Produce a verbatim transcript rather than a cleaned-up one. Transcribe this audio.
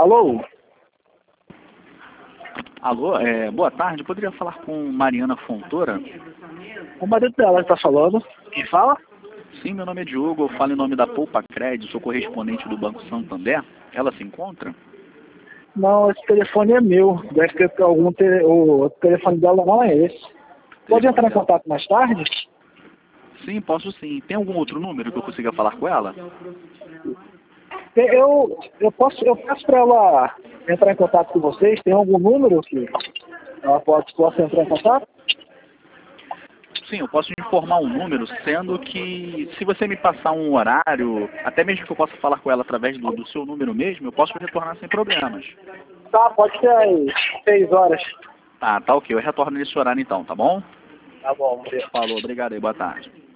Alô? Alô, é, boa tarde. Poderia falar com Mariana Fontoura? O marido dela está falando. Quem fala? Sim, meu nome é Diogo. Eu falo em nome da Poupa Crédito, sou correspondente do Banco Santander. Ela se encontra? Não, esse telefone é meu. Deve ter algum te... o telefone dela não é esse. Pode entrar em contato mais tarde? Sim, posso sim. Tem algum outro número que eu consiga falar com ela? Eu, eu posso, eu peço para ela entrar em contato com vocês. Tem algum número que ela pode, possa entrar em contato? Sim, eu posso informar um número, sendo que se você me passar um horário, até mesmo que eu possa falar com ela através do, do seu número mesmo, eu posso retornar sem problemas. Tá, pode ser aí, seis horas. Tá, tá ok. Eu retorno nesse horário então, tá bom? Tá bom, vamos ver. Falou, obrigado aí, boa tarde.